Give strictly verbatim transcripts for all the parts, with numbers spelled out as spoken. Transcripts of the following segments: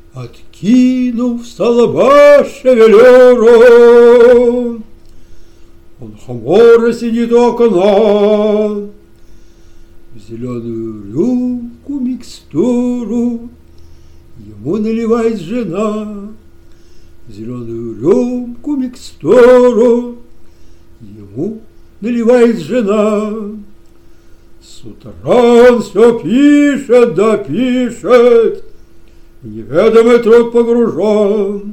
Откинув с лба шевелюру, он хмуро сидит у окна. В зеленую рюмку микстуру ему наливает жена. В зеленую рюмку микстуру ему наливает жена. С утра он все пишет да пишет, в неведомый труд погружен.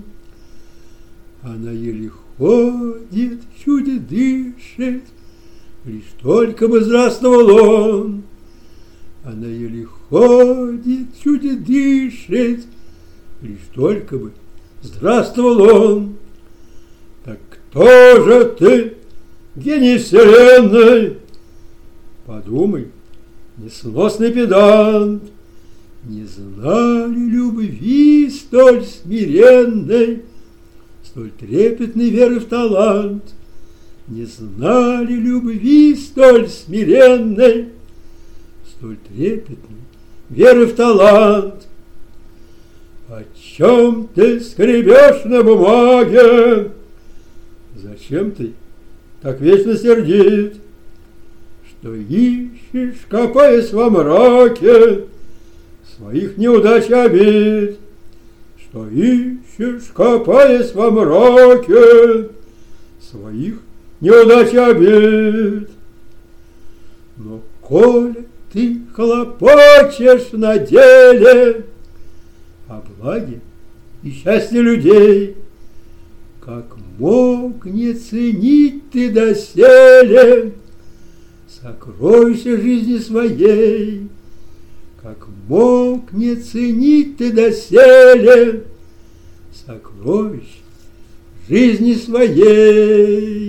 Она еле ходит, чуть дышит, лишь только бы здравствовал он. Она еле ходит, чуть дышит, лишь только бы здравствовал он. Так кто же ты, гений вселенной? Подумай, несносный педант. Не знали любви столь смиренной, столь трепетной веры в талант. Не знали любви столь смиренной, столь трепетной веры в талант. О чем ты скребешь на бумаге? Зачем ты так вечно сердит? Что ищешь, копаясь во мраке своих неудач и обид? Что ищешь, копаясь во мраке своих неудач и обид? Но коли ты хлопочешь на деле о благе и счастье людей, как мог не ценить ты доселе сокровища жизни своей? Как мог не ценить ты доселе сокровищ жизни своей?